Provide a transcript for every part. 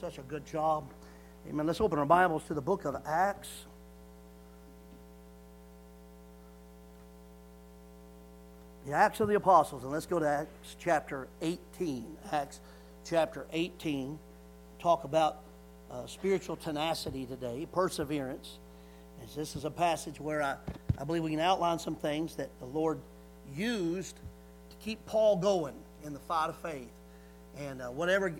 Such a good job. Amen. Let's open our Bibles to the book of Acts. The Acts of the Apostles. And let's go to Acts chapter 18. Acts chapter 18. Talk about spiritual tenacity today, perseverance. As this is a passage where I believe we can outline some things that the Lord used to keep Paul going in the fight of faith. And whatever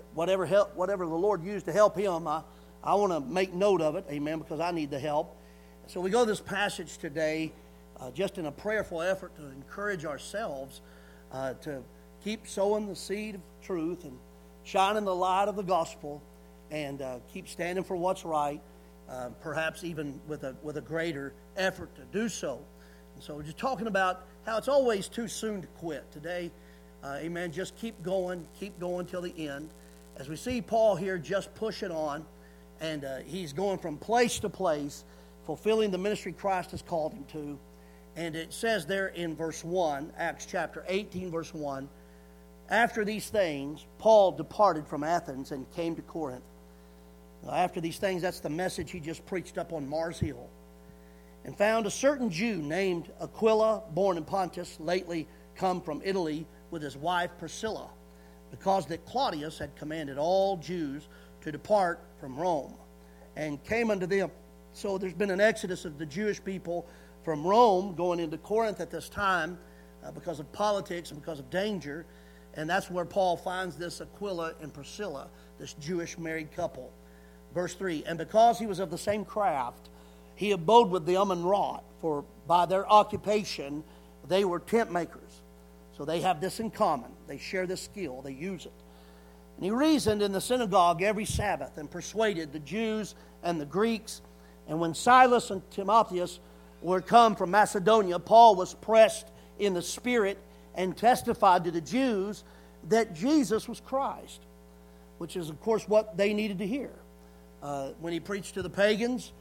the Lord used to help him, I want to make note of it, amen, because I need the help. So we go to this passage today just in a prayerful effort to encourage ourselves to keep sowing the seed of truth and shining the light of the gospel and keep standing for what's right, perhaps even with a greater effort to do so. And so we're just talking about how it's always too soon to quit. Today, amen, just keep going till the end. As we see Paul here just pushing on, and he's going from place to place, fulfilling the ministry Christ has called him to. And it says there in verse 1, Acts chapter 18, verse 1, after these things, Paul departed from Athens and came to Corinth. Now, after these things, that's the message he just preached up on Mars Hill. And found a certain Jew named Aquila, born in Pontus, lately come from Italy, with his wife Priscilla, because that Claudius had commanded all Jews to depart from Rome, and came unto them. So there's been an exodus of the Jewish people from Rome going into Corinth at this time because of politics and because of danger, and that's where Paul finds this Aquila and Priscilla, this Jewish married couple. Verse 3, and because he was of the same craft, he abode with them and wrought, for by their occupation they were tent makers. So they have this in common. They share this skill. They use it. And he reasoned in the synagogue every Sabbath and persuaded the Jews and the Greeks. And when Silas and Timotheus were come from Macedonia, Paul was pressed in the Spirit and testified to the Jews that Jesus was Christ, which is, of course, what they needed to hear. When he preached to the pagans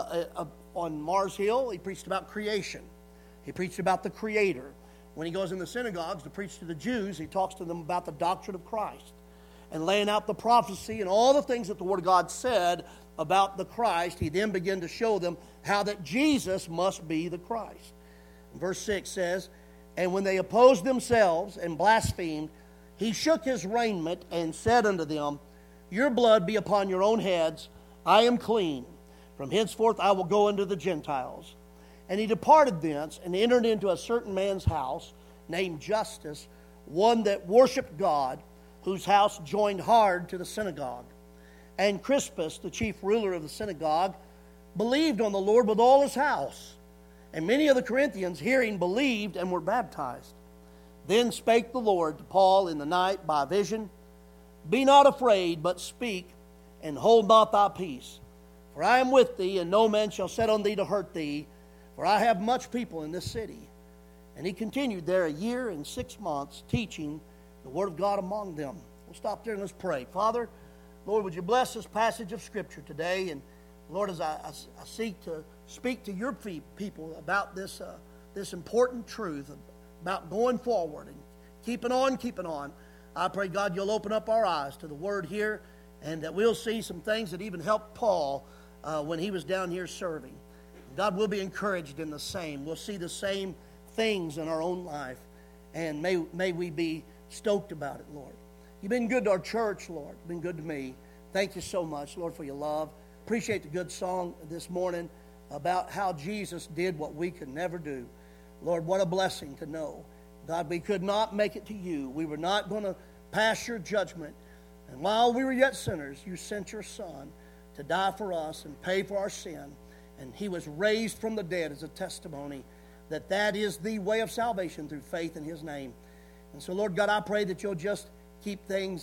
on Mars Hill, he preached about creation. He preached about the Creator. When he goes in the synagogues to preach to the Jews, he talks to them about the doctrine of Christ and laying out the prophecy and all the things that the Word of God said about the Christ. He then began to show them how that Jesus must be the Christ. And verse 6 says, and when they opposed themselves and blasphemed, he shook his raiment and said unto them, your blood be upon your own heads. I am clean. From henceforth I will go unto the Gentiles. And he departed thence and entered into a certain man's house named Justus, one that worshipped God, whose house joined hard to the synagogue. And Crispus, the chief ruler of the synagogue, believed on the Lord with all his house. And many of the Corinthians, hearing, believed and were baptized. Then spake the Lord to Paul in the night by a vision, be not afraid, but speak, and hold not thy peace. For I am with thee, and no man shall set on thee to hurt thee, for I have much people in this city. And he continued there 1 year and 6 months, teaching the word of God among them. We'll stop there and let's pray. Father, Lord, would you bless this passage of Scripture today? And Lord, as I seek to speak to your people about this important truth, about going forward and keeping on, I pray, God, you'll open up our eyes to the word here, and that we'll see some things that even helped Paul when he was down here serving. God, we'll be encouraged in the same. We'll see the same things in our own life. And may we be stoked about it, Lord. You've been good to our church, Lord. You've been good to me. Thank you so much, Lord, for your love. Appreciate the good song this morning about how Jesus did what we could never do. Lord, what a blessing to know. God, we could not make it to you. We were not going to pass your judgment. And while we were yet sinners, you sent your Son to die for us and pay for our sin. And he was raised from the dead as a testimony that is the way of salvation through faith in his name. And so, Lord God, I pray that you'll just keep things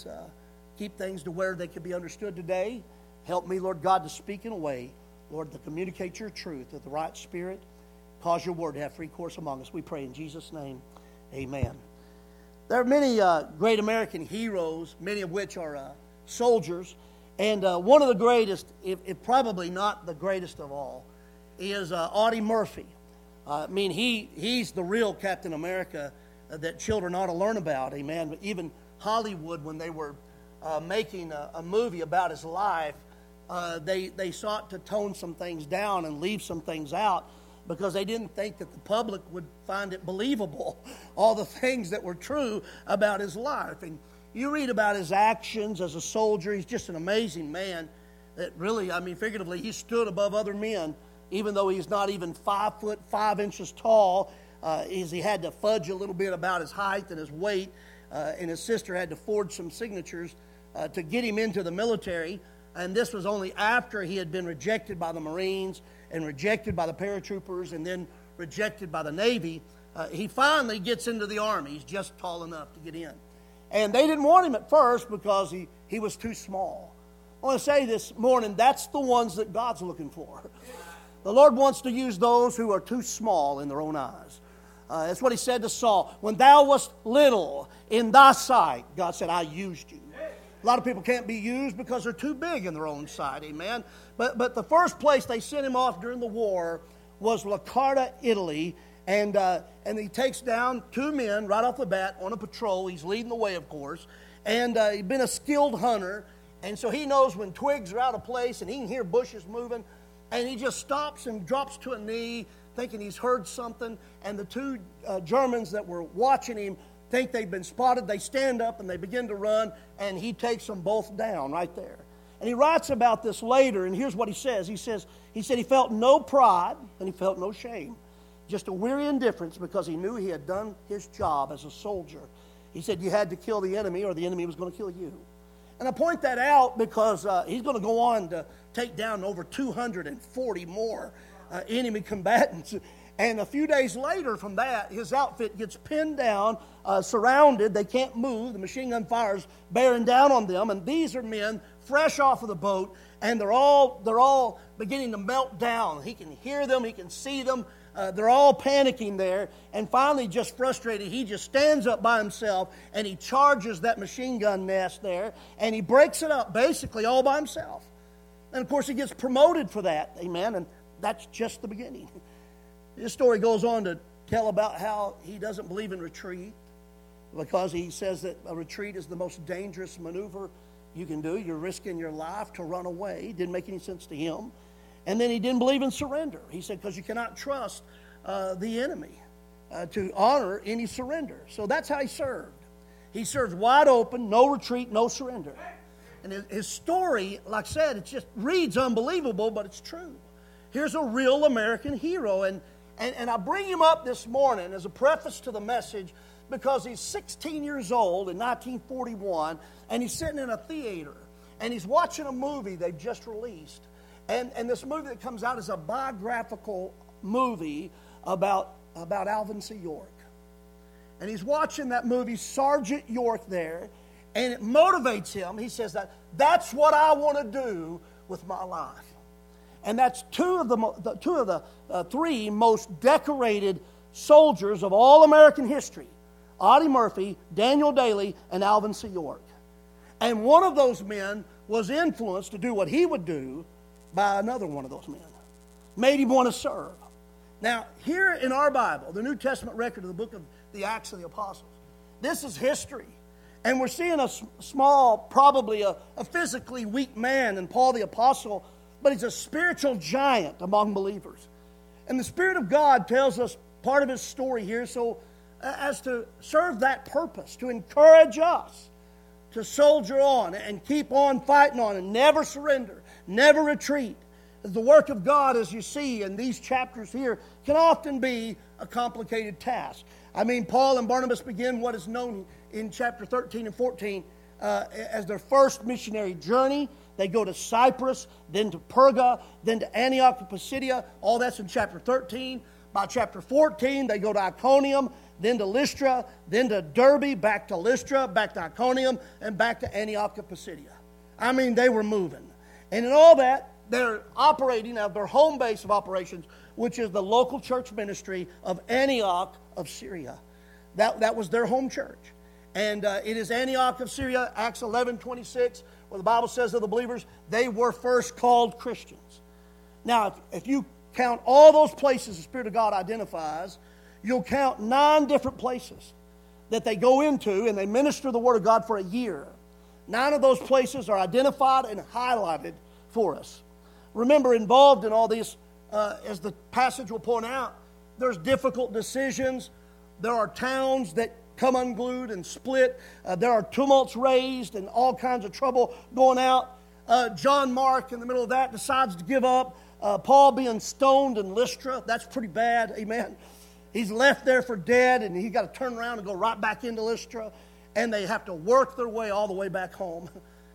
to where they can be understood today. Help me, Lord God, to speak in a way, Lord, to communicate your truth with the right spirit. Cause your word to have free course among us. We pray in Jesus' name. Amen. There are many great American heroes, many of which are soldiers. And one of the greatest, if probably not the greatest of all, is Audie Murphy. He's the real Captain America that children ought to learn about, amen. But even Hollywood, when they were making a movie about his life, they sought to tone some things down and leave some things out because they didn't think that the public would find it believable, all the things that were true about his life. And you read about his actions as a soldier. He's just an amazing man that really, figuratively, he stood above other men, even though he's not even 5 foot 5 inches tall. He had to fudge a little bit about his height and his weight, and his sister had to forge some signatures to get him into the military. And this was only after he had been rejected by the Marines and rejected by the paratroopers and then rejected by the Navy. He finally gets into the Army. He's just tall enough to get in. And they didn't want him at first because he was too small. I want to say this morning, that's the ones that God's looking for. The Lord wants to use those who are too small in their own eyes. That's what he said to Saul. When thou wast little in thy sight, God said, I used you. A lot of people can't be used because they're too big in their own sight, amen. But the first place they sent him off during the war was Lacarta, Italy. And he takes down 2 men right off the bat on a patrol. He's leading the way, of course. And he's been a skilled hunter. And so he knows when twigs are out of place and he can hear bushes moving. And he just stops and drops to a knee thinking he's heard something. And the 2 Germans that were watching him think they've been spotted. They stand up and they begin to run. And he takes them both down right there. And he writes about this later. And here's what he says. He said he felt no pride and he felt no shame. Just a weary indifference because he knew he had done his job as a soldier. He said you had to kill the enemy or the enemy was going to kill you. And I point that out because he's going to go on to take down over 240 more enemy combatants. And a few days later from that, his outfit gets pinned down, surrounded. They can't move. The machine gun fire's bearing down on them. And these are men fresh off of the boat, and they're all beginning to melt down. He can hear them. He can see them. They're all panicking there, and finally, just frustrated, he just stands up by himself, and he charges that machine gun nest there, and he breaks it up, basically all by himself. And, of course, he gets promoted for that, amen, and that's just the beginning. This story goes on to tell about how he doesn't believe in retreat, because he says that a retreat is the most dangerous maneuver you can do. You're risking your life to run away. It didn't make any sense to him. And then he didn't believe in surrender. He said, because you cannot trust the enemy to honor any surrender. So that's how he served. He served wide open, no retreat, no surrender. And his story, like I said, it just reads unbelievable, but it's true. Here's a real American hero. And I bring him up this morning as a preface to the message because he's 16 years old in 1941, and he's sitting in a theater, and he's watching a movie they've just released. And this movie that comes out is a biographical movie about Alvin C. York. And he's watching that movie, Sergeant York there, and it motivates him. He says that's what I want to do with my life. And that's two of the 3 most decorated soldiers of all American history: Audie Murphy, Daniel Daly, and Alvin C. York. And one of those men was influenced to do what he would do by another one of those men. Made him want to serve. Now, here in our Bible, the New Testament record of the book of the Acts of the Apostles, this is history. And we're seeing a small, probably a physically weak man in Paul the Apostle, but he's a spiritual giant among believers. And the Spirit of God tells us part of his story here so as to serve that purpose, to encourage us to soldier on and keep on fighting on and never surrender, never retreat. The work of God, as you see in these chapters here, can often be a complicated task. Paul and Barnabas begin what is known in chapter 13 and 14 as their first missionary journey. They go to Cyprus, then to Perga, then to Antioch of Pisidia. All that's in chapter 13. By chapter 14, they go to Iconium, then to Lystra, then to Derbe, back to Lystra, back to Iconium, and back to Antioch of Pisidia. They were moving. And in all that, they're operating out of their home base of operations, which is the local church ministry of Antioch of Syria. That was their home church. And it is Antioch of Syria, Acts 11:26, where the Bible says of the believers, they were first called Christians. Now, if you count all those places the Spirit of God identifies, you'll count 9 different places that they go into and they minister the Word of God for a year. 9 of those places are identified and highlighted for us. Remember, involved in all these, as the passage will point out, there's difficult decisions. There are towns that come unglued and split. There are tumults raised and all kinds of trouble going out. John Mark, in the middle of that, decides to give up. Paul being stoned in Lystra, that's pretty bad, amen. He's left there for dead, and he's got to turn around and go right back into Lystra, and they have to work their way all the way back home.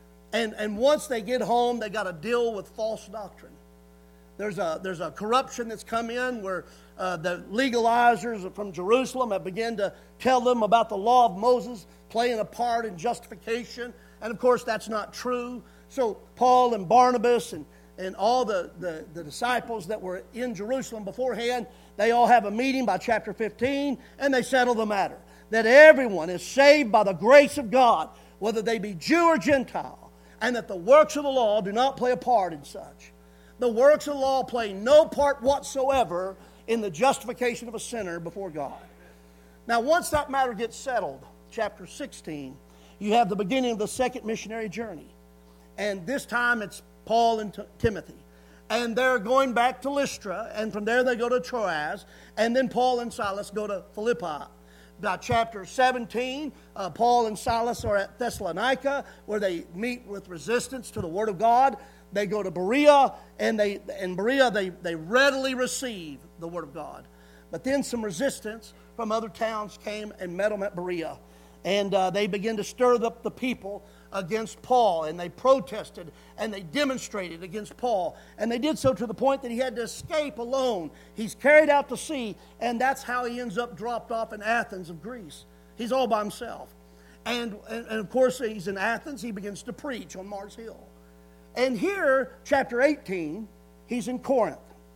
And once they get home, they got to deal with false doctrine. There's a corruption that's come in where the legalizers from Jerusalem have begun to tell them about the law of Moses playing a part in justification. And of course, that's not true. So Paul and Barnabas and all the disciples that were in Jerusalem beforehand, they all have a meeting by chapter 15, and they settle the matter. That everyone is saved by the grace of God, whether they be Jew or Gentile, and that the works of the law do not play a part in such. The works of the law play no part whatsoever in the justification of a sinner before God. Now, once that matter gets settled, chapter 16, you have the beginning of the second missionary journey. And this time it's Paul and Timothy. And they're going back to Lystra, and from there they go to Troas, and then Paul and Silas go to Philippi. By chapter 17, Paul and Silas are at Thessalonica, where they meet with resistance to the Word of God. They go to Berea, and in Berea they readily receive the Word of God. But then some resistance from other towns came and met them at Berea. And they began to stir up the people against Paul, and they protested and they demonstrated against Paul. And they did so to the point that he had to escape alone. He's carried out to sea, and that's how he ends up dropped off in Athens of Greece. He's all by himself. And of course, he's in Athens. He begins to preach on Mars Hill. And here, chapter 18, he's in Corinth.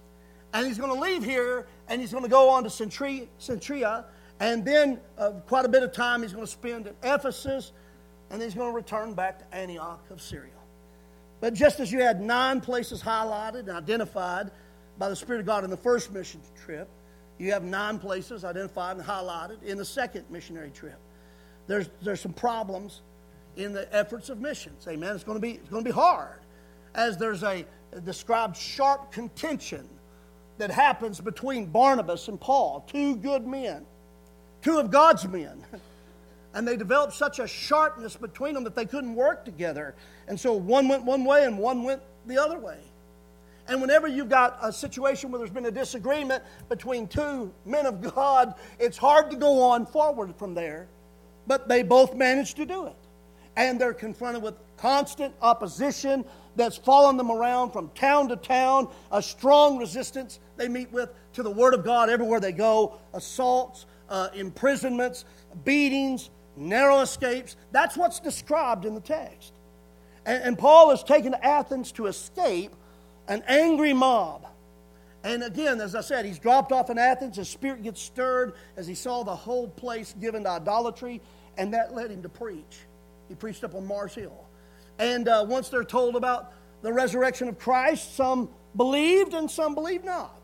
And he's going to leave here, and he's going to go on to Centuria, and then quite a bit of time he's going to spend at Ephesus, and then he's going to return back to Antioch of Syria. But just as you had 9 places highlighted and identified by the Spirit of God in the first mission trip, you have 9 places identified and highlighted in the second missionary trip. There's some problems in the efforts of missions. Amen. It's going to be hard, as there's a described sharp contention that happens between Barnabas and Paul, 2 good men, 2 of God's men. And they developed such a sharpness between them that they couldn't work together. And so one went one way and one went the other way. And whenever you've got a situation where there's been a disagreement between 2 men of God, it's hard to go on forward from there. But they both managed to do it. And they're confronted with constant opposition that's following them around from town to town, a strong resistance they meet with to the Word of God everywhere they go, assaults, imprisonments, beatings, narrow escapes. That's what's described in the text. And Paul is taken to Athens to escape an angry mob. And again, as I said, he's dropped off in Athens. His spirit gets stirred as he saw the whole place given to idolatry, and that led him to preach. He preached up on Mars Hill. And once they're told about the resurrection of Christ, some believed and some believed not.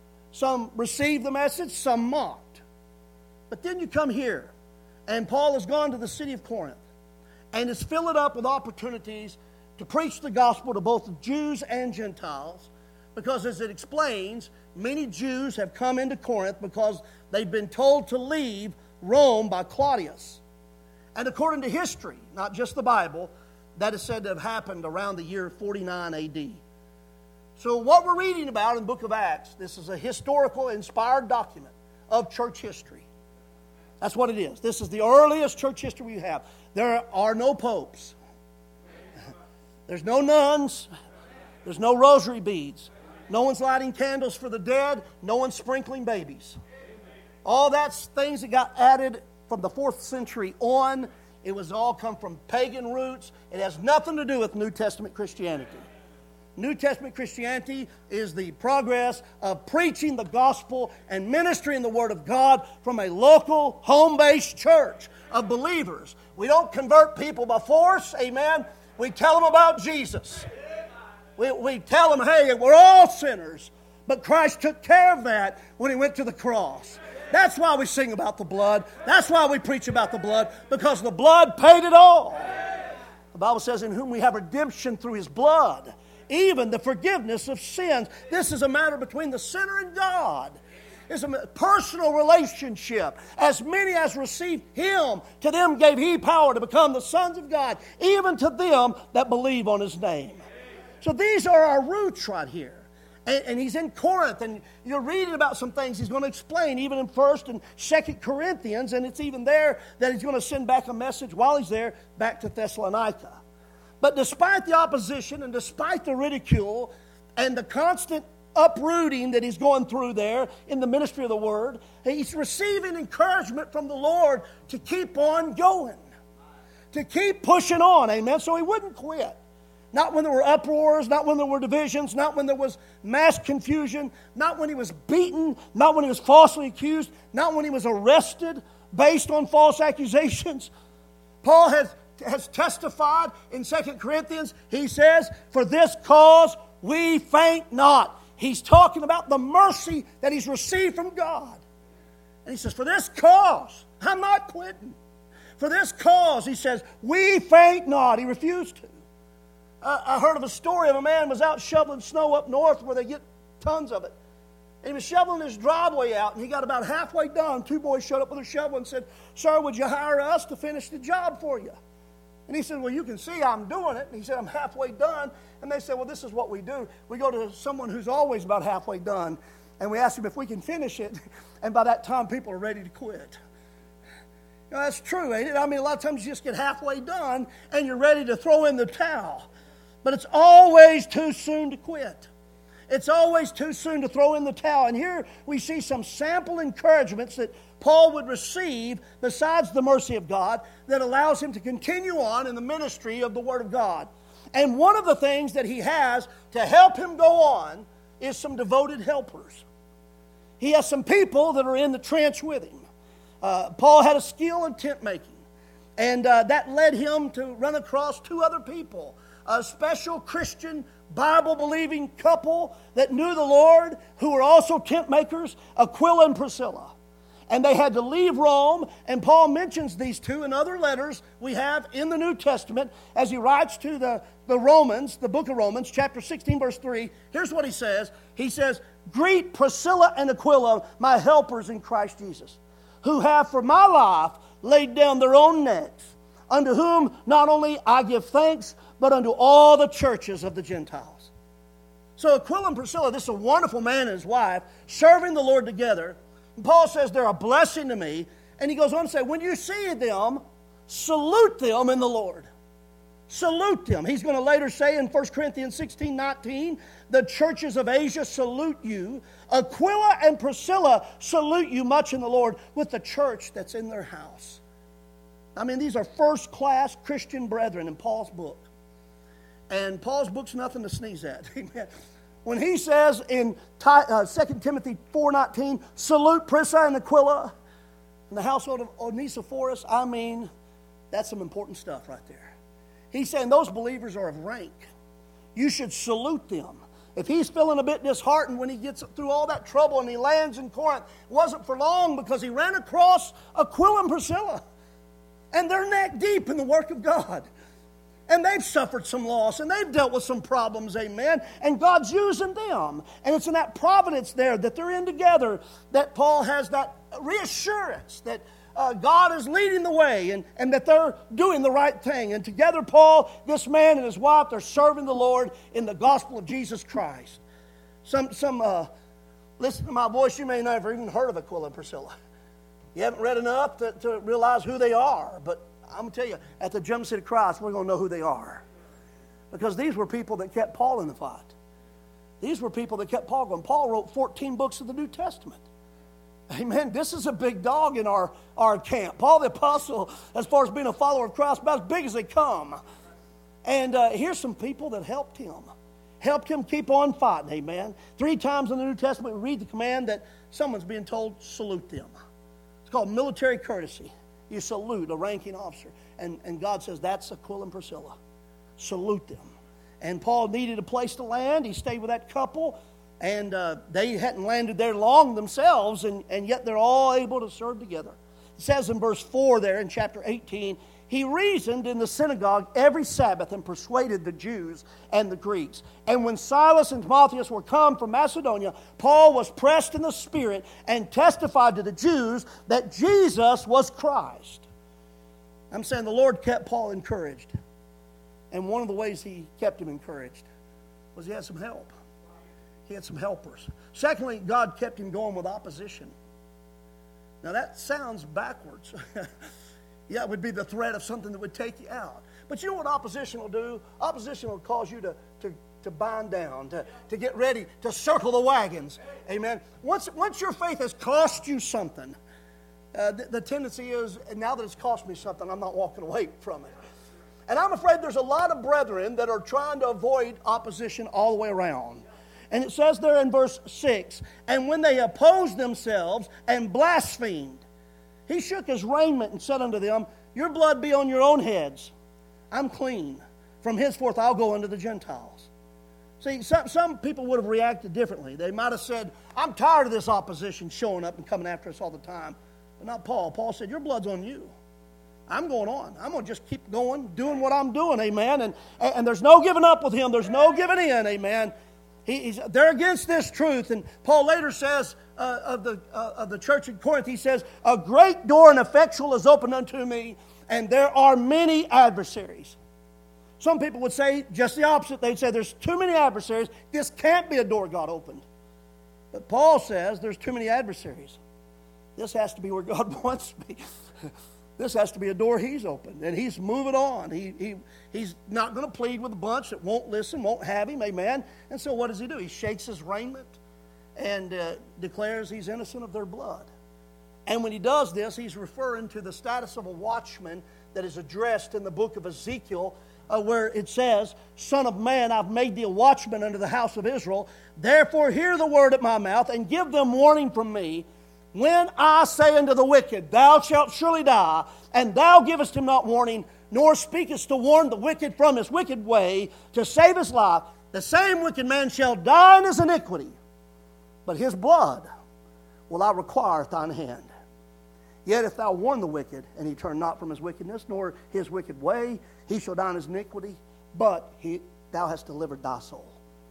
Some received the message, some mocked. But then you come here, and Paul has gone to the city of Corinth and is filled up with opportunities to preach the gospel to both Jews and Gentiles, because as it explains, many Jews have come into Corinth because they've been told to leave Rome by Claudius. And according to history, not just the Bible, that is said to have happened around the year 49 A.D. So what we're reading about in the book of Acts, this is a historical, inspired document of church history. That's what it is. This is the earliest church history we have. There are no popes. There's no nuns. There's no rosary beads. No one's lighting candles for the dead. No one's sprinkling babies. All that's things that got added from the 4th century on. It was all come from pagan roots. It has nothing to do with New Testament Christianity. New Testament Christianity is the progress of preaching the gospel and ministering the Word of God from a local, home-based church of believers. We don't convert people by force, amen. We tell them about Jesus. We tell them, hey, we're all sinners, but Christ took care of that when He went to the cross. That's why we sing about the blood. That's why we preach about the blood, because the blood paid it all. The The Bible says, in whom we have redemption through His blood, even the forgiveness of sins. This is a matter between the sinner and God. It's a personal relationship. As many as received Him, to them gave He power to become the sons of God, even to them that believe on His name. So these are our roots right here. And he's in Corinth, and you're reading about some things he's going to explain, even in 1st and 2nd Corinthians, and it's even there that he's going to send back a message while he's there back to Thessalonica. But despite the opposition and despite the ridicule and the constant uprooting that he's going through there in the ministry of the Word, he's receiving encouragement from the Lord to keep on going, to keep pushing on, amen, so he wouldn't quit. Not when there were uproars, not when there were divisions, not when there was mass confusion, not when he was beaten, not when he was falsely accused, not when he was arrested based on false accusations. Paul has testified in 2 Corinthians. He says, for this cause we faint not. He's talking about the mercy that he's received from God. And he says, for this cause, I'm not quitting. For this cause, he says, we faint not. He refused to. I heard of a story of a man who was out shoveling snow up north where they get tons of it. And he was shoveling his driveway out, and he got about halfway done. 2 boys showed up with a shovel and said, sir, would you hire us to finish the job for you? And he said, well, you can see I'm doing it. And he said, I'm halfway done. And they said, well, this is what we do. We go to someone who's always about halfway done, and we ask him if we can finish it. And by that time, people are ready to quit. You know, that's true, ain't it? I mean, a lot of times you just get halfway done, and you're ready to throw in the towel. But it's always too soon to quit. It's always too soon to throw in the towel. And here we see some sample encouragements that Paul would receive besides the mercy of God that allows him to continue on in the ministry of the Word of God. And one of the things that he has to help him go on is some devoted helpers. He has some people that are in the trench with him. Paul had a skill in tent making. And that led him to run across 2 other people. A special Christian, Bible-believing couple that knew the Lord, who were also tent makers, Aquila and Priscilla. And they had to leave Rome, and Paul mentions these 2 in other letters we have in the New Testament as he writes to the Romans, the book of Romans, chapter 16, verse 3. Here's what he says. He says, greet Priscilla and Aquila, my helpers in Christ Jesus, who have for my life laid down their own necks, unto whom not only I give thanks, but unto all the churches of the Gentiles. So Aquila and Priscilla, this is a wonderful man and his wife, serving the Lord together. And Paul says they're a blessing to me. And he goes on to say, when you see them, salute them in the Lord. Salute them. He's going to later say in 1 Corinthians 16:19, the churches of Asia salute you. Aquila and Priscilla salute you much in the Lord with the church that's in their house. I mean, these are first-class Christian brethren in Paul's book. And Paul's book's nothing to sneeze at. Amen. When he says in 2 Timothy 4:19, salute Priscilla and Aquila in the household of Onesiphorus, I mean, that's some important stuff right there. He's saying those believers are of rank. You should salute them. If he's feeling a bit disheartened when he gets through all that trouble and he lands in Corinth, it wasn't for long because he ran across Aquila and Priscilla. And they're neck deep in the work of God. And they've suffered some loss, and they've dealt with some problems, amen. And God's using them. And it's in that providence there that they're in together that Paul has that reassurance that God is leading the way and that they're doing the right thing. And together, Paul, this man and his wife, they're serving the Lord in the gospel of Jesus Christ. Listen to my voice, you may never even heard of Aquila and Priscilla. You haven't read enough to realize who they are, but I'm going to tell you, at the Jump Seat of Christ, we're going to know who they are. Because these were people that kept Paul in the fight. These were people that kept Paul going. Paul wrote 14 books of the New Testament. Amen. This is a big dog in our camp. Paul the Apostle, as far as being a follower of Christ, about as big as they come. And here's some people that helped him. Helped him keep on fighting, amen. 3 times in the New Testament we read the command that someone's being told, salute them. It's called military courtesy. You salute a ranking officer. And God says, that's Aquila and Priscilla. Salute them. And Paul needed a place to land. He stayed with that couple. And they hadn't landed there long themselves. And yet they're all able to serve together. It says in verse 4 there in chapter 18, He reasoned in the synagogue every Sabbath and persuaded the Jews and the Greeks. And when Silas and Timotheus were come from Macedonia, Paul was pressed in the Spirit and testified to the Jews that Jesus was Christ. I'm saying the Lord kept Paul encouraged. And one of the ways he kept him encouraged was he had some help. He had some helpers. Secondly, God kept him going with opposition. Now that sounds backwards. Yeah, it would be the threat of something that would take you out. But you know what opposition will do? Opposition will cause you to bind down, to get ready, to circle the wagons. Amen. Once your faith has cost you something, the tendency is, now that it's cost me something, I'm not walking away from it. And I'm afraid there's a lot of brethren that are trying to avoid opposition all the way around. And it says there in verse 6, and when they opposed themselves and blasphemed, he shook his raiment and said unto them, your blood be on your own heads. I'm clean. From henceforth I'll go unto the Gentiles. See, some people would have reacted differently. They might have said, I'm tired of this opposition showing up and coming after us all the time. But not Paul. Paul said, your blood's on you. I'm going on. I'm going to just keep going, doing what I'm doing, amen. And there's no giving up with him. There's no giving in, amen. They're against this truth. And Paul later says of the church in Corinth, he says, a great door and effectual is opened unto me, and there are many adversaries. Some people would say just the opposite. They'd say there's too many adversaries. This can't be a door God opened. But Paul says there's too many adversaries. This has to be where God wants me. This has to be a door he's opened, and he's moving on. He's not going to plead with a bunch that won't listen, won't have him, amen. And so what does he do? He shakes his raiment and declares he's innocent of their blood. And when he does this, he's referring to the status of a watchman that is addressed in the book of Ezekiel, where it says, Son of man, I've made thee a watchman unto the house of Israel. Therefore hear the word at my mouth, and give them warning from me. When I say unto the wicked, thou shalt surely die, and thou givest him not warning, nor speakest to warn the wicked from his wicked way, to save his life, the same wicked man shall die in his iniquity, but his blood will I require at thine hand. Yet if thou warn the wicked, and he turn not from his wickedness, nor his wicked way, he shall die in his iniquity, but thou hast delivered thy soul.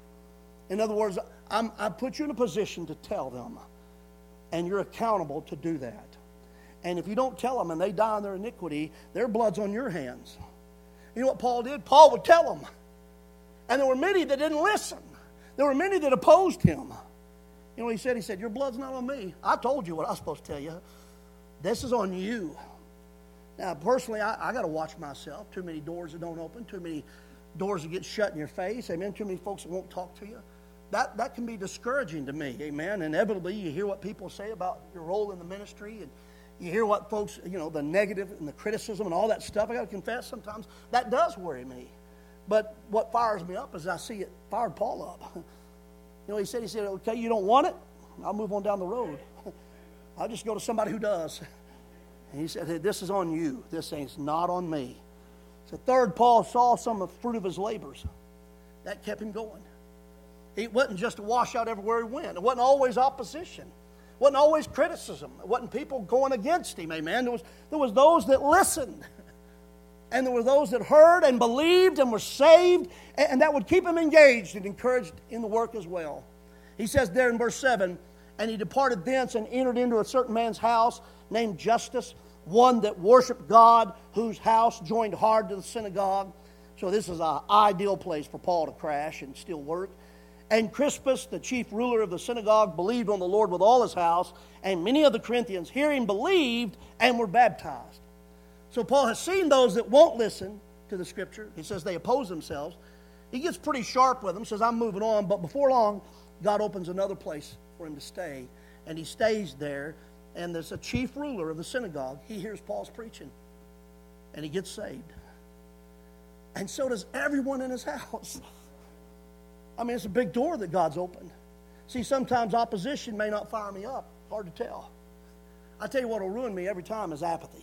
In other words, I put you in a position to tell them, and you're accountable to do that. And if you don't tell them and they die in their iniquity, their blood's on your hands. You know what Paul did? Paul would tell them. And there were many that didn't listen. There were many that opposed him. You know what he said? He said, your blood's not on me. I told you what I was supposed to tell you. This is on you. Now, personally, I got to watch myself. Too many doors that don't open. Too many doors that get shut in your face. Amen. Too many folks that won't talk to you. That can be discouraging to me, amen. Inevitably, you hear what people say about your role in the ministry, and you hear what folks, the negative and the criticism and all that stuff. I got to confess, sometimes that does worry me. But what fires me up is I see it fired Paul up. He said, okay, you don't want it? I'll move on down the road. I'll just go to somebody who does. And he said, hey, this is on you. This thing's not on me. So third, Paul saw some of the fruit of his labors. That kept him going. It wasn't just a washout everywhere he went. It wasn't always opposition. It wasn't always criticism. It wasn't people going against him, amen. There was those that listened. And there were those that heard and believed and were saved. And that would keep him engaged and encouraged in the work as well. He says there in verse 7, and he departed thence and entered into a certain man's house named Justus, one that worshiped God, whose house joined hard to the synagogue. So this is an ideal place for Paul to crash and still work. And Crispus, the chief ruler of the synagogue, believed on the Lord with all his house, and many of the Corinthians, hearing, believed and were baptized. So Paul has seen those that won't listen to the Scripture. He says they oppose themselves. He gets pretty sharp with them, says, I'm moving on. But before long, God opens another place for him to stay. And he stays there. And there's a chief ruler of the synagogue. He hears Paul's preaching. And he gets saved. And so does everyone in his house. I mean, it's a big door that God's opened. See, sometimes opposition may not fire me up. Hard to tell. I tell you what will ruin me every time is apathy.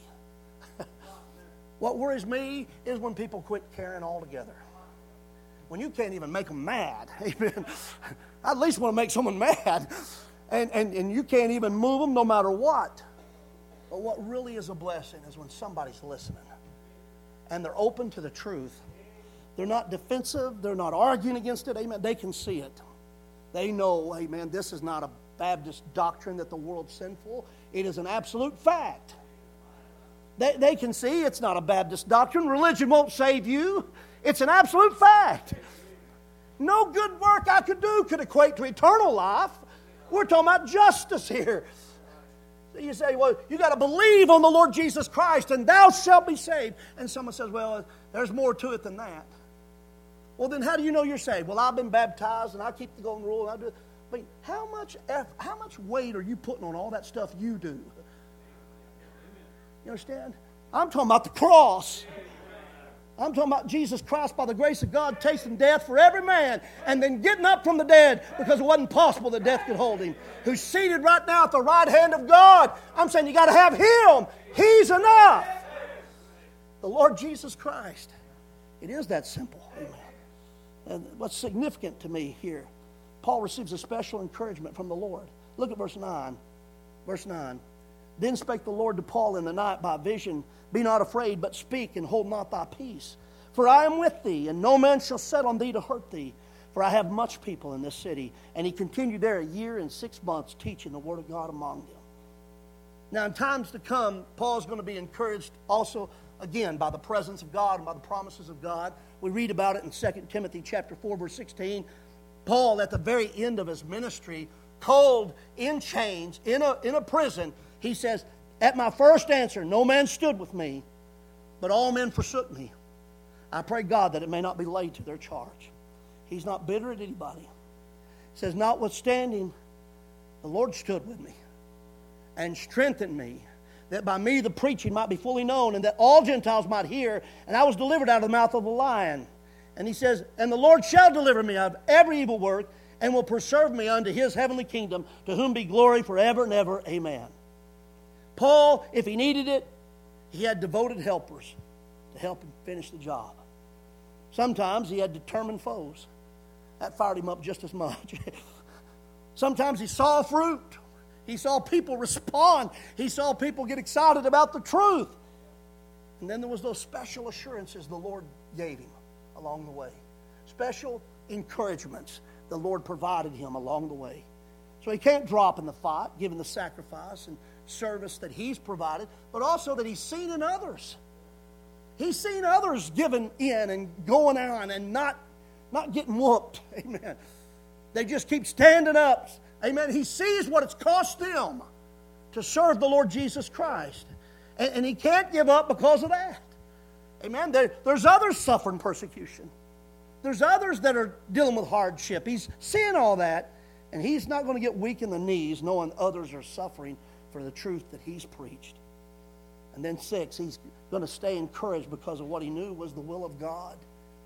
What worries me is when people quit caring altogether. When you can't even make them mad. Amen. I at least want to make someone mad. And you can't even move them no matter what. But what really is a blessing is when somebody's listening. and they're open to the truth. They're not defensive. They're not arguing against it. Amen. They can see it. They know, amen, this is not a Baptist doctrine that the world's sinful. It is an absolute fact. They can see it's not a Baptist doctrine. Religion won't save you. It's an absolute fact. No good work I could do could equate to eternal life. We're talking about justice here. So you say, well, you got to believe on the Lord Jesus Christ and thou shalt be saved. And someone says, well, there's more to it than that. Well, then how do you know you're saved? Well, I've been baptized and I keep the golden rule. And I do. I mean, how much weight are you putting on all that stuff you do? You understand? I'm talking about the cross. I'm talking about Jesus Christ, by the grace of God, tasting death for every man and then getting up from the dead because it wasn't possible that death could hold him. Who's seated right now at the right hand of God. I'm saying you got to have Him. He's enough. The Lord Jesus Christ. It is that simple. Amen. And what's significant to me here, Paul receives a special encouragement from the Lord. Look at verse 9. Verse 9. Then spake the Lord to Paul in the night by vision, be not afraid, but speak, and hold not thy peace. For I am with thee, and no man shall set on thee to hurt thee. For I have much people in this city. And he continued there 1 year and 6 months, teaching the word of God among them. Now in times to come, Paul's going to be encouraged also, again, by the presence of God and by the promises of God. We read about it in 2 Timothy chapter 4, verse 16. Paul, at the very end of his ministry, cold, in chains, in a prison, he says, at my first answer, no man stood with me, but all men forsook me. I pray God that it may not be laid to their charge. He's not bitter at anybody. He says, notwithstanding, the Lord stood with me and strengthened me, that by me the preaching might be fully known, and that all Gentiles might hear, and I was delivered out of the mouth of the lion. And he says, and the Lord shall deliver me out of every evil work, and will preserve me unto His heavenly kingdom, to whom be glory forever and ever. Amen. Paul, if he needed it, he had devoted helpers to help him finish the job. Sometimes he had determined foes. That fired him up just as much. Sometimes he saw fruit. He saw people respond. He saw people get excited about the truth. And then there was those special assurances the Lord gave him along the way. Special encouragements the Lord provided him along the way. So he can't drop in the fight, given the sacrifice and service that he's provided, but also that he's seen in others. He's seen others giving in and going on and not getting whooped. Amen. They just keep standing up. Amen. He sees what it's cost them to serve the Lord Jesus Christ. And he can't give up because of that. Amen. There's others suffering persecution. There's others that are dealing with hardship. He's seeing all that, and he's not going to get weak in the knees knowing others are suffering for the truth that he's preached. And then 6, he's going to stay encouraged because of what he knew was the will of God.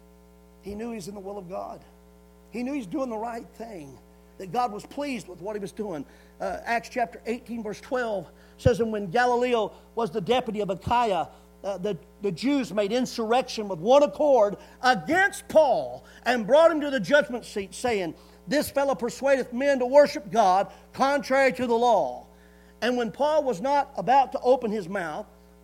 He knew he's in the will of God. He knew he's doing the right thing, that God was pleased with what he was doing. Acts chapter 18, verse 12 says, and when Galileo was the deputy of Achaia, the Jews made insurrection with one accord against Paul and brought him to the judgment seat, saying, this fellow persuadeth men to worship God contrary to the law. And when Paul was not about to open his mouth,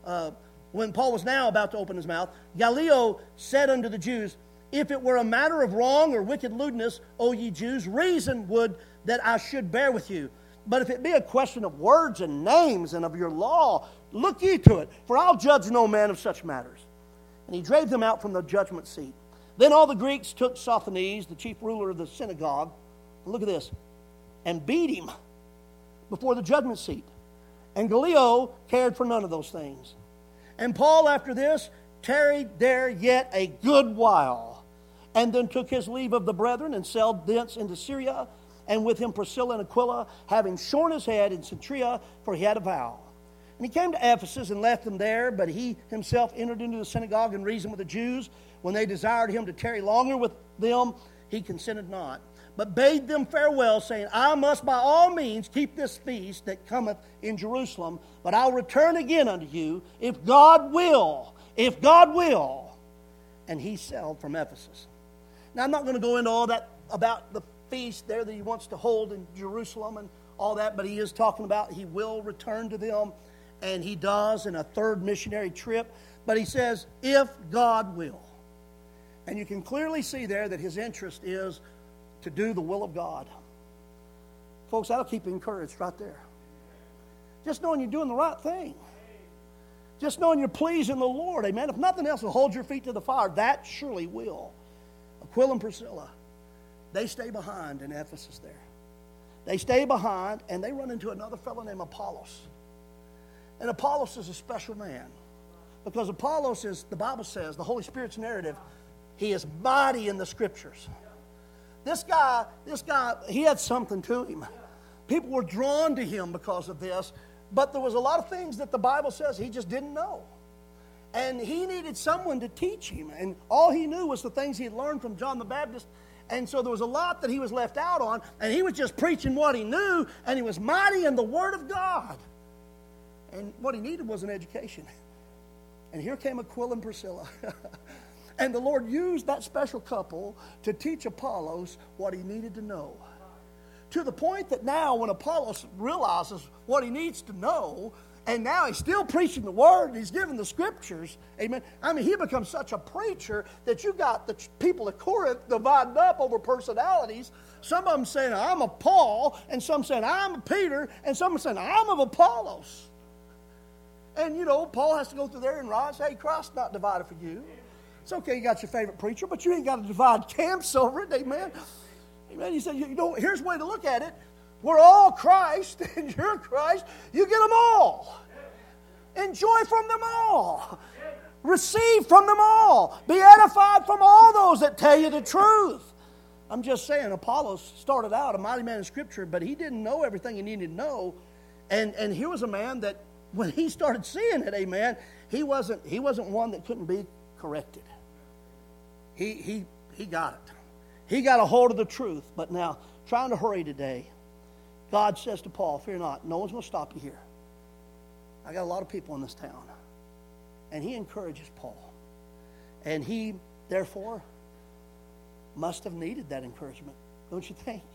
Galileo said unto the Jews, if it were a matter of wrong or wicked lewdness, O ye Jews, reason would that I should bear with you. But if it be a question of words and names and of your law, look ye to it, for I'll judge no man of such matters. And he drave them out from the judgment seat. Then all the Greeks took Sosthenes, the chief ruler of the synagogue, and look at this, and beat him before the judgment seat. And Galileo cared for none of those things. And Paul, after this, tarried there yet a good while, and then took his leave of the brethren, and sailed thence into Syria, and with him Priscilla and Aquila, having shorn his head in Cenchrea, for he had a vow. And he came to Ephesus and left them there, but he himself entered into the synagogue and reasoned with the Jews. When they desired him to tarry longer with them, he consented not, but bade them farewell, saying, I must by all means keep this feast that cometh in Jerusalem, but I'll return again unto you, if God will. If God will. And he sailed from Ephesus. Now, I'm not going to go into all that about the feast there that he wants to hold in Jerusalem and all that, but he is talking about he will return to them, and he does in a third missionary trip. But he says, if God will. And you can clearly see there that his interest is to do the will of God. Folks, that'll keep you encouraged right there. Just knowing you're doing the right thing. Just knowing you're pleasing the Lord. Amen. If nothing else will hold your feet to the fire, that surely will. Aquila and Priscilla, they stay behind in Ephesus there. They stay behind and they run into another fellow named Apollos. And Apollos is a special man. Because Apollos is, the Bible says, the Holy Spirit's narrative, he is mighty in the Scriptures. This guy, he had something to him. People were drawn to him because of this, but there was a lot of things that the Bible says he just didn't know. And he needed someone to teach him, and all he knew was the things he had learned from John the Baptist, and so there was a lot that he was left out on, and he was just preaching what he knew, and he was mighty in the Word of God. And what he needed was an education. And here came Aquila and Priscilla. And the Lord used that special couple to teach Apollos what he needed to know. To the point that now when Apollos realizes what he needs to know, and now he's still preaching the Word, and he's giving the Scriptures, amen. I mean, he becomes such a preacher that you got the people at Corinth divided up over personalities. Some of them saying, I'm of Paul, and some saying, I'm of Peter, and some saying, I'm of Apollos. And, you know, Paul has to go through there and write, say, hey, Christ's not divided for you. It's okay, you got your favorite preacher, but you ain't got to divide camps over it, amen. Amen. He said, you know, here's a way to look at it. We're all Christ, and you're Christ. You get them all. Enjoy from them all. Receive from them all. Be edified from all those that tell you the truth. I'm just saying, Apollos started out a mighty man in Scripture, but he didn't know everything he needed to know. And here was a man that, when he started seeing it, amen, he wasn't one that couldn't be corrected. He got it. He got a hold of the truth. But now, trying to hurry today, God says to Paul, fear not, no one's going to stop you here. I got a lot of people in this town. And he encourages Paul. And he, therefore, must have needed that encouragement. Don't you think?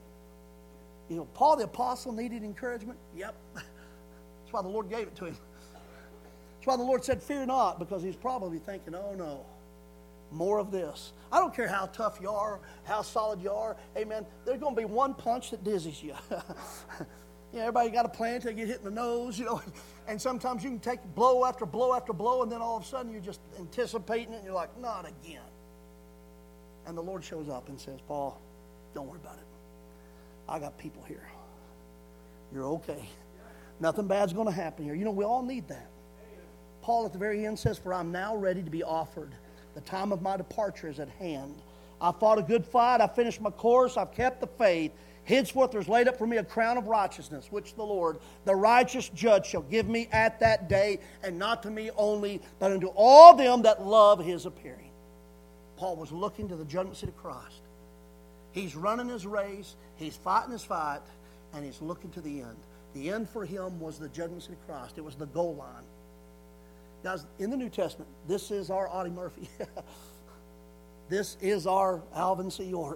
You know, Paul the apostle needed encouragement? Yep. That's why the Lord gave it to him. That's why the Lord said, fear not, because he's probably thinking, oh no, more of this. I don't care how tough you are, how solid you are. Amen. There's going to be one punch that dizzies you. Everybody got a plan until you get hit in the nose, you know. And sometimes you can take blow after blow after blow, and then all of a sudden you're just anticipating it, and you're like, not again. And the Lord shows up and says, Paul, don't worry about it. I got people here. You're okay. Nothing bad's going to happen here. You know, we all need that. Paul at the very end says, for I'm now ready to be offered. The time of my departure is at hand. I fought a good fight. I finished my course. I've kept the faith. Henceforth there's laid up for me a crown of righteousness, which the Lord, the righteous judge, shall give me at that day, and not to me only, but unto all them that love his appearing. Paul was looking to the judgment seat of Christ. He's running his race. He's fighting his fight. And he's looking to the end. The end for him was the judgment seat of Christ. It was the goal line. Guys, in the New Testament, this is our Audie Murphy. This is our Alvin C. York.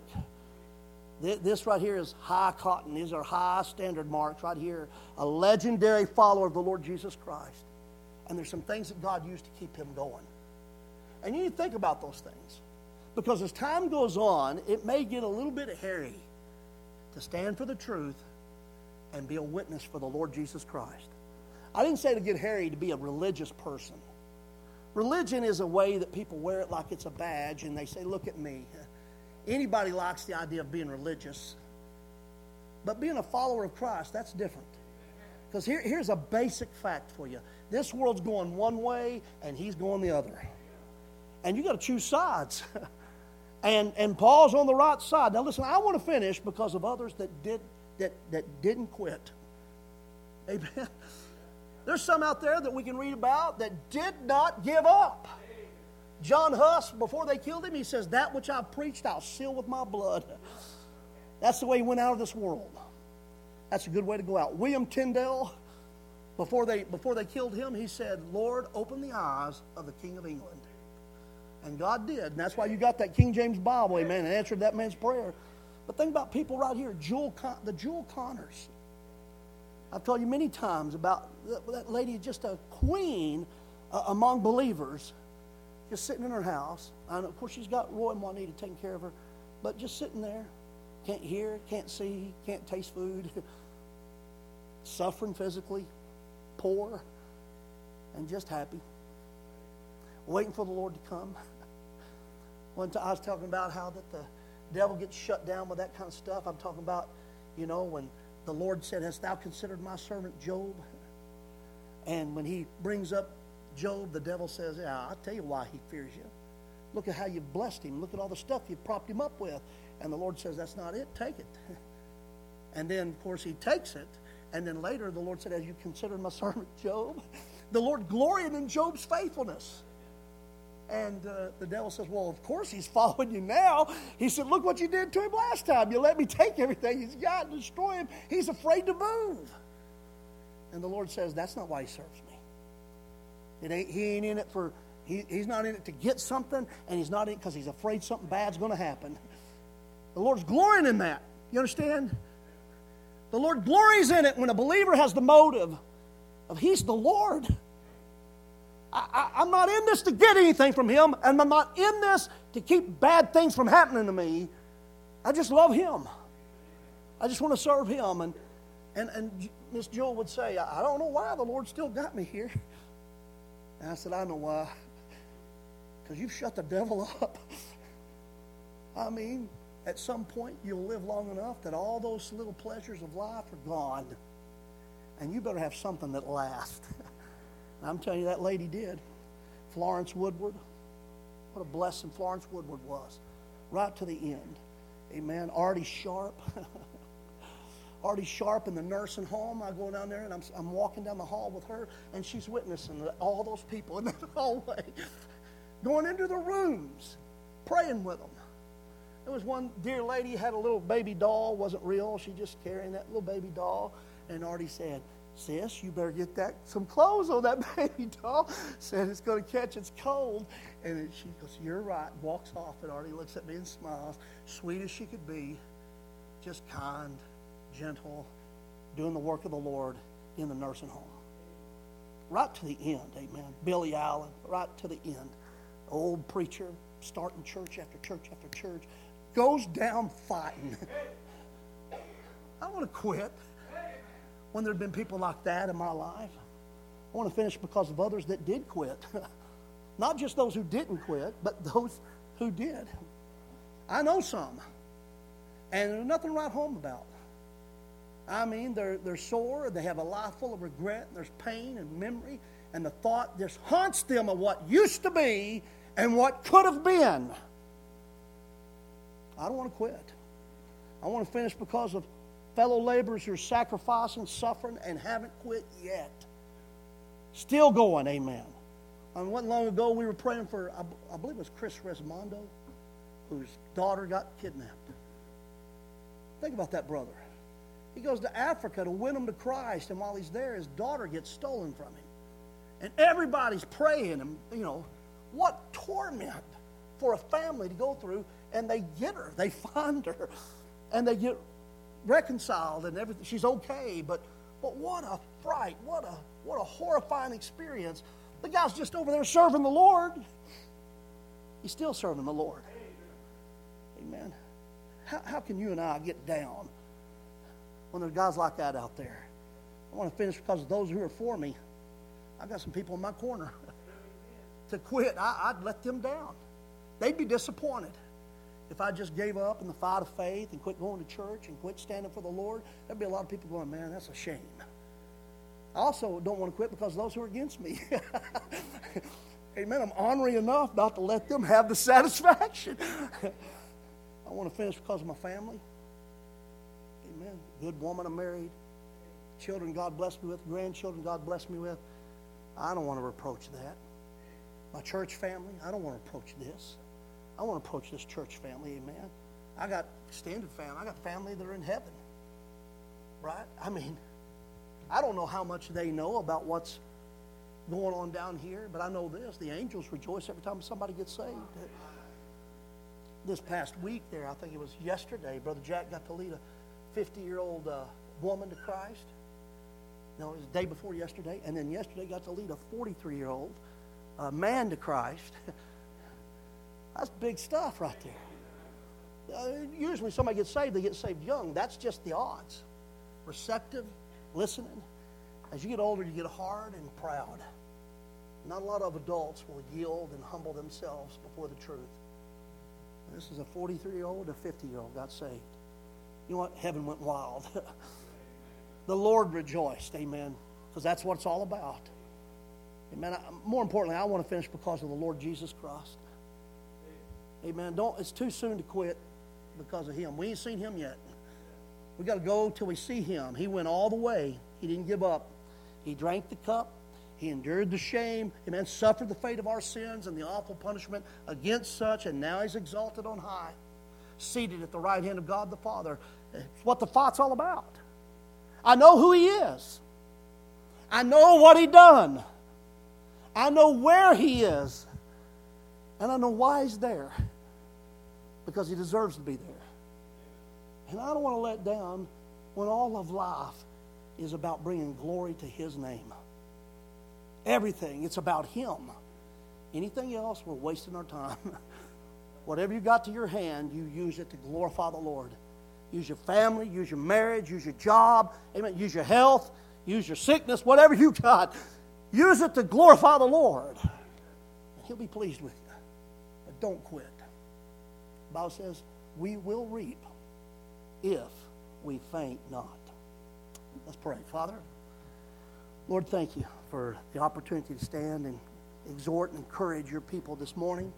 This right here is high cotton. These are high standard marks right here. A legendary follower of the Lord Jesus Christ. And there's some things that God used to keep him going. And you need to think about those things. Because as time goes on, it may get a little bit hairy to stand for the truth and be a witness for the Lord Jesus Christ. I didn't say to get hairy to be a religious person. Religion is a way that people wear it like it's a badge and they say, look at me. Anybody likes the idea of being religious. But being a follower of Christ, that's different. Because here's a basic fact for you. This world's going one way and he's going the other. And you got to choose sides. And Paul's on the right side. Now listen, I want to finish because of others that didn't quit. Amen. There's some out there that we can read about that did not give up. John Huss, before they killed him, he says, that which I've preached, I'll seal with my blood. That's the way he went out of this world. That's a good way to go out. William Tyndale, before they killed him, he said, Lord, open the eyes of the King of England. And God did. And that's why you got that King James Bible, amen, and answered that man's prayer. But think about people right here, the Jewel Connors. I've told you many times about that lady, just a queen among believers, just sitting in her house. I know, of course, she's got Roy and Juanita taking care of her, but just sitting there, can't hear, can't see, can't taste food, suffering physically, poor, and just happy, waiting for the Lord to come. One time I was talking about how that the devil gets shut down with that kind of stuff. I'm talking about, when the Lord said, "Hast thou considered my servant Job?" And when he brings up Job, the devil says, "Yeah, I'll tell you why he fears you. Look at how you've blessed him. Look at all the stuff you've propped him up with." And the Lord says, "That's not it. Take it." And then, of course, he takes it. And then later, the Lord said, "Have you considered my servant Job?" The Lord gloried in Job's faithfulness. And the devil says, "Well, of course he's following you now." He said, "Look what you did to him last time. You let me take everything he's got and destroy him. He's afraid to move." And the Lord says, "That's not why he serves me. He ain't in it for, he's not in it to get something, and he's not in it because he's afraid something bad's going to happen." The Lord's glorying in that. You understand? The Lord glories in it when a believer has the motive of he's the Lord. I'm not in this to get anything from him, and I'm not in this to keep bad things from happening to me. I just love him. I just want to serve him. And Miss Jewel would say, "I don't know why the Lord still got me here." And I said, "I know why. Because you've shut the devil up." I mean, at some point you'll live long enough that all those little pleasures of life are gone. And you better have something that lasts. I'm telling you, that lady did. Florence Woodward. What a blessing Florence Woodward was. Right to the end. Amen. Artie Sharp. Artie Sharp in the nursing home. I go down there and I'm walking down the hall with her, and she's witnessing all those people in that hallway. Going into the rooms, praying with them. There was one dear lady had a little baby doll. Wasn't real. She just carrying that little baby doll. And Artie said, "Sis, you better get some clothes on that baby doll." Said it's going to catch its cold. And she goes, "You're right." Walks off, and Artie looks at me and smiles. Sweet as she could be. Just kind, gentle, doing the work of the Lord in the nursing home. Right to the end, amen. Billy Allen, right to the end. Old preacher, starting church after church after church. Goes down fighting. I want to quit. When there have been people like that in my life. I want to finish because of others that did quit. Not just those who didn't quit, but those who did. I know some. And there's nothing to write home about. I mean, they're sore, they have a life full of regret, and there's pain and memory, and the thought just haunts them of what used to be and what could have been. I don't want to quit. I want to finish because of fellow laborers who are sacrificing, suffering, and haven't quit yet. Still going, amen. Not long ago, we were praying for, I believe it was Chris Resmondo, whose daughter got kidnapped. Think about that brother. He goes to Africa to win them to Christ, and while he's there, his daughter gets stolen from him. And everybody's praying, and, what torment for a family to go through, and they get her, they find her, and they get reconciled and everything. She's okay, but what a fright, what a horrifying experience. The guy's just over there serving the Lord. He's still serving the Lord. Amen. How can you and I get down when there's guys like that out there? I want to finish because of those who are for me. I've got some people in my corner. To quit, I'd let them down. They'd be disappointed. If I just gave up in the fight of faith and quit going to church and quit standing for the Lord, there'd be a lot of people going, "Man, that's a shame." I also don't want to quit because of those who are against me. Amen. I'm ornery enough not to let them have the satisfaction. I want to finish because of my family. Amen. Good woman I'm married. Children God bless me with. Grandchildren God bless me with. I don't want to reproach that. My church family, I don't want to approach this. I want to approach this church family, amen. I got extended family. I got family that are in heaven, right? I mean, I don't know how much they know about what's going on down here, but I know this. The angels rejoice every time somebody gets saved. This past week there, I think it was yesterday, Brother Jack got to lead a 50-year-old woman to Christ. No, it was the day before yesterday. And then yesterday got to lead a 43-year-old a man to Christ, that's big stuff right there. Usually when somebody gets saved, they get saved young. That's just the odds. Receptive, listening. As you get older, you get hard and proud. Not a lot of adults will yield and humble themselves before the truth. This is a 43-year-old, a 50-year-old got saved. You know what? Heaven went wild. The Lord rejoiced, amen, because that's what it's all about. Amen. More importantly, I want to finish because of the Lord Jesus Christ. Amen. It's too soon to quit because of Him. We ain't seen Him yet. We got to go till we see Him. He went all the way. He didn't give up. He drank the cup. He endured the shame. Amen. Suffered the fate of our sins and the awful punishment against such, and now He's exalted on high, seated at the right hand of God the Father. It's what the fight's all about. I know who He is. I know what He done. I know where He is. And I know why He's there. Because He deserves to be there. And I don't want to let down when all of life is about bringing glory to His name. Everything, it's about Him. Anything else, we're wasting our time. Whatever you got to your hand, you use it to glorify the Lord. Use your family, use your marriage, use your job, amen. Use your health, use your sickness, whatever you got. Use it to glorify the Lord. And He'll be pleased with you. But don't quit. The Bible says, we will reap if we faint not. Let's pray. Father, Lord, thank You for the opportunity to stand and exhort and encourage Your people this morning.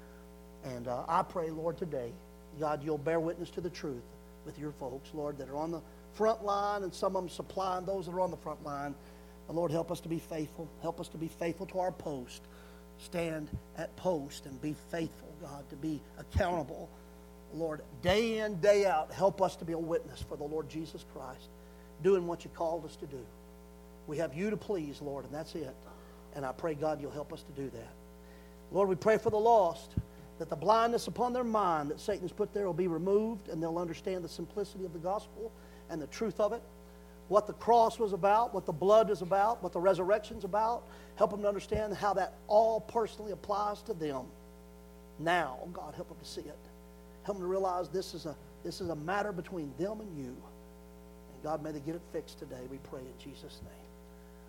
And I pray, Lord, today, God, You'll bear witness to the truth with Your folks, Lord, that are on the front line, and some of them supplying those that are on the front line. But Lord, help us to be faithful. Help us to be faithful to our post. Stand at post and be faithful, God, to be accountable. Lord, day in, day out, help us to be a witness for the Lord Jesus Christ, doing what You called us to do. We have You to please, Lord, and that's it. And I pray, God, You'll help us to do that. Lord, we pray for the lost, that the blindness upon their mind that Satan's put there will be removed, and they'll understand the simplicity of the gospel and the truth of it, what the cross was about, what the blood is about, what the resurrection's about. Help them to understand how that all personally applies to them. Now, God, help them to see it. Help them to realize this is a matter between them and You. And God, may they get it fixed today, we pray in Jesus' name.